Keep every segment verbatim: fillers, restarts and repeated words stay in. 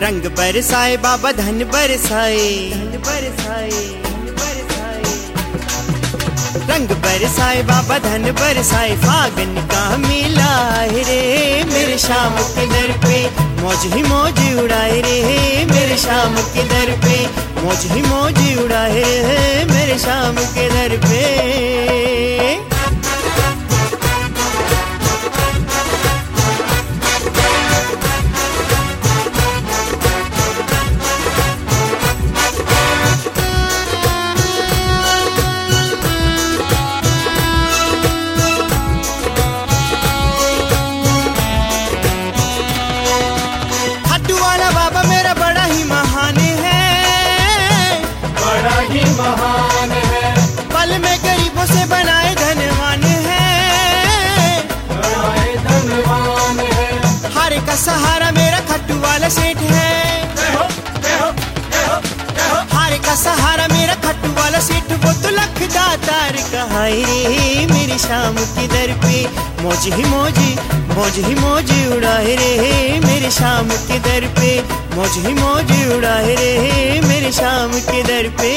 रंग बरसाए बाबा धन बरसाए, धन बरसाए, धन बरसाए। रंग बरसाए बाबा धन बरसाए, फागन का मेला है रे मेरे शाम के दर पे, मौज ही मौज उड़ाए रे मेरे शाम के दर पे, मौज ही मौज उड़ाए रे मेरे शाम के दर पे। महान है पल में गरीबों से बनाए धनवान है, बनाए धनवान है। हर का सहारा मेरा खट्टू वाला सेठ है, हर का सहारा मेरा खट्टू वाला सेठ, वो तो लख दातार कहाई रे मेरी शाम की दर पे, मौज ही मौजी मौज ही मौज उड़ाए रे मेरे शाम के दर पे, मौज ही मौज उड़ाए रे मेरे शाम के दर पे।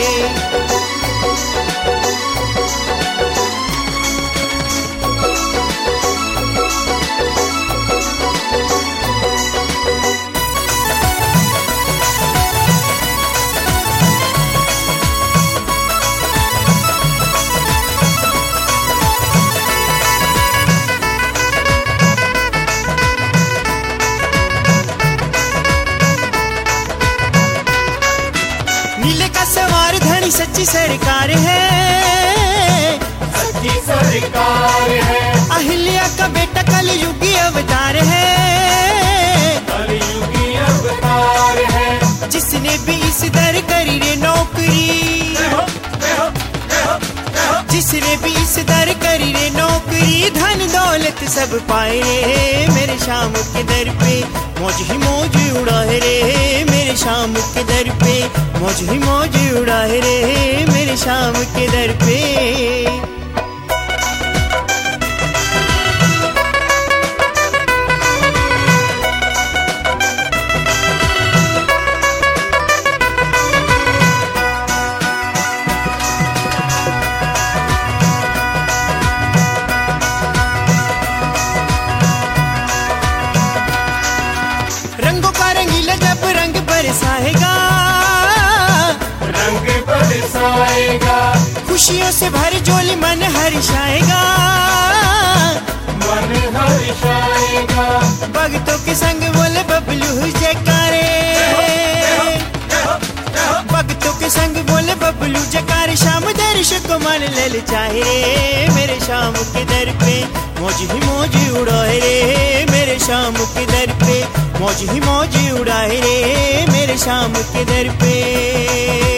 नीले का सवार धनी सच्ची सरकार है, सच्ची सरकार है। अहिल्या का बेटा कलयुगी अवतार है, कलयुगी अवतार है। जिसने भी इस दर करी रे नौकरी, जिसने भी इस दर करी रे नौकरी, धन दौलत सब पाए रे मेरे शाम के दर पे, मौज ही मौज उड़ाए रे मेरे शाम के दर पे, मौज ही मौज उड़ाए रे मेरे शाम के दर पे। रंगों का रंगीला जब रंग बरसाएगा, रंग बरसाएगा। खुशियों से भर झोली मन हर्षाएगा, मन हर्षाएगा। भक्तों के संग बोले बबलू जयकारे, भक्तों के संग बोले बबलू जयकारे, शाम दर्शक को मन लल चाहे रे मेरे शाम के दर पे, मौज ही मौज उड़ाए रे मेरे शाम के दर पे, मौज ही मौज उड़ाए रे मेरे शाम के दर पे।